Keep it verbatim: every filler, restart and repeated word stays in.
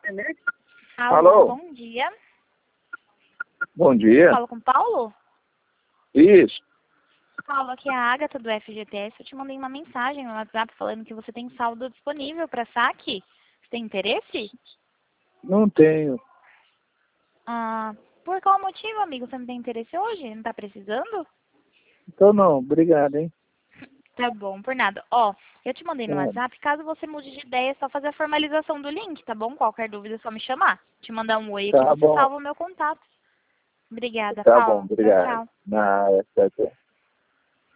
Alô, Alô? bom dia. Bom dia. Falo com o Paulo? Isso. Paulo, aqui é a Agatha do F G T S. Eu te mandei uma mensagem no WhatsApp falando que você tem saldo disponível para saque. Você tem interesse? Não tenho. Ah, por qual motivo, amigo? Você não tem interesse hoje? Não tá precisando? Então não, obrigado, hein? Tá bom, por nada. Ó, eu te mandei no É, WhatsApp. Caso você mude de ideia, é só fazer a formalização do link, tá bom? Qualquer dúvida é só me chamar. Te mandar um oi aqui, tá você bom. salva o meu contato. Obrigada, Tá bom, Paulo. Tchau, obrigado. tchau. Nada, tchau, tchau.